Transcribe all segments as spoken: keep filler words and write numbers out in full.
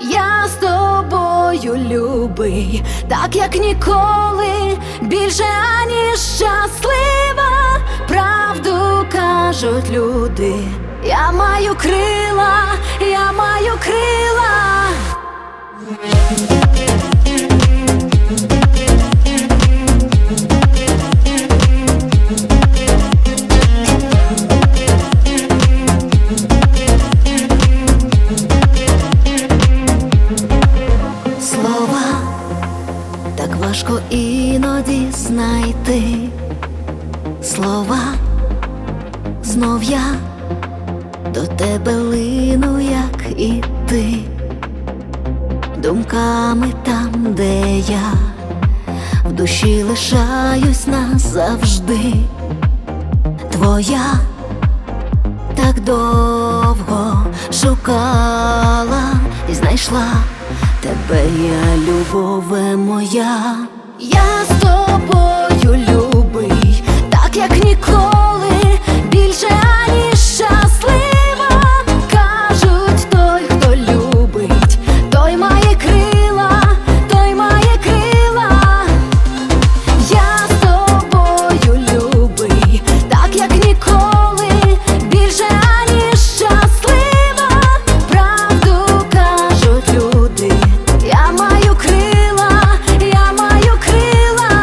Я з тобою, любий, так як ніколи, більше аніж щаслива. Правду кажуть люди, я маю крила, я маю крила. Слова так важко іноді знайти. Слова, знов я до тебе лину, як і ти, думками там, де я в душі лишаюсь назавжди. Твоя так довго шукала і знайшла тебе, я, любове моя. Я з тобою, любий, так як ніколи, більше аніж щаслива. Кажуть, той, хто любить, той має крила, той має крила. Я з тобою, любий, так як ніколи, більше аніж щаслива. Правду кажуть люди, я маю крила, я маю крила.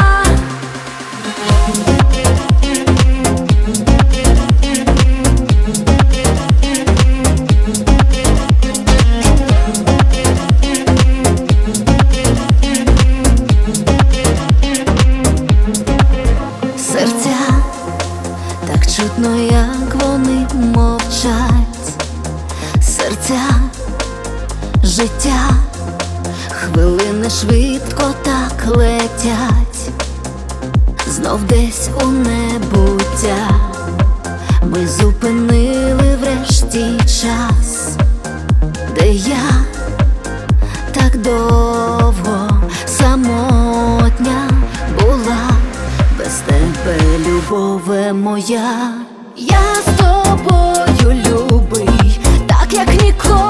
Серця так чутно, як вони мовчать. Серця, життя, хвилини швидко так летять. Знов десь у небуття ми зупинили врешті час, де я так довго самотня була. Без тебе, любове моя. Я з тобою, любий, так як ніколи.